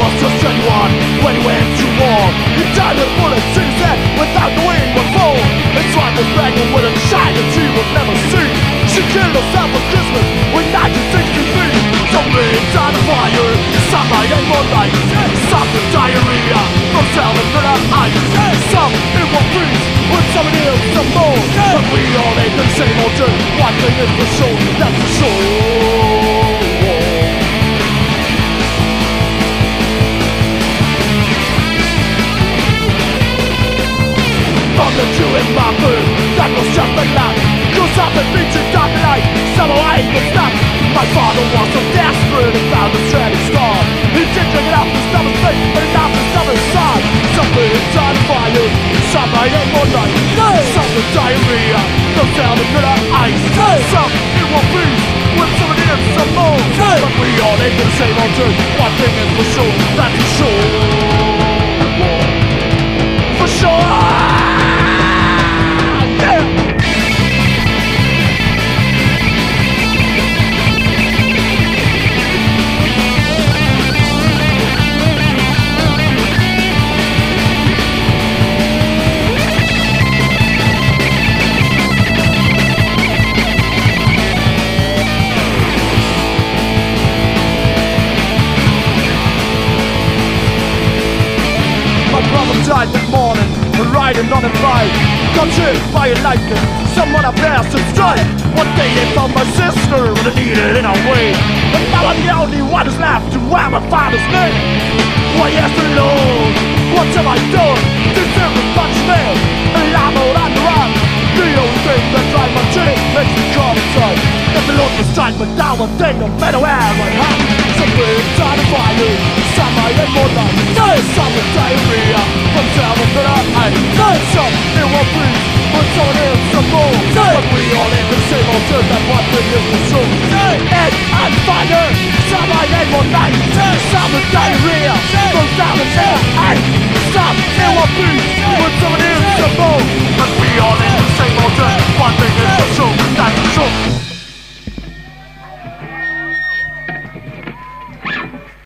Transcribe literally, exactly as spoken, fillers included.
was just twenty-one when he went to war. He died with bullets in his head without knowing what for. His wife was pregnant with a child that she would never see. She killed herself for Christmas in nineteen sixty-three. Some lives on the fire, some night and one night. Some with diarrhea, from salmonella ice. Some in one freeze, with somebody else some more. But we all ate the same old dirt. One thing is for sure, that's for sure. From the chewing bamboo, that was just a lie. Cause I've been reaching down the night, somehow I ain't gonna stop. My father was so desperate and found a shredding star. He did drink it out to stop his face, but not to stop his side. Something inside the fire, some night and one night. Some with diarrhea, no sound of bitter ice. Some in one piece, with somebody in some more. But we all ain't the same old dirt. One thing is for sure, that's for sure. For sure. Died this morning, riding on a bike. Got hit by a lightning, someone up there should strike. One day they found my sister with a needle in her way. But now I'm the only one who's left to wear my father's name. Why yes the Lord, what have I done? Deserve a punishment, and I'm out on the run. The only thing that drives my chin makes me come inside. If the Lord was strike me down one day, no matter where I am. Somewhere inside the fire, some I am more like. Some with diarrhea, from seven to the eight. Some in one breeze, but someone else some more. But we all in the same old dirt, that one thing is for sure. Egg and fire, some I am more like. Some with diarrhea, from seven to